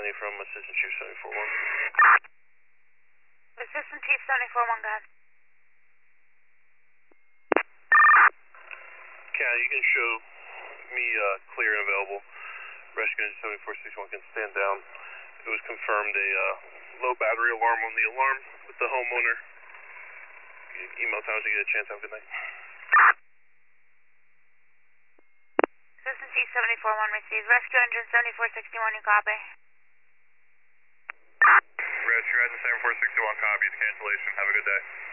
Sunny from Assistant Chief 741. Assistant Chief 741, go ahead. Cal, you can show me clear and available. Rescue engine 7461 can stand down. It was confirmed a low battery alarm on the alarm with the homeowner. Email time to get a chance. Have a good night. Assistant Chief 741 received. Rescue engine 7461, you copy? Rescue engine 7461 copies. Cancellation. Have a good day.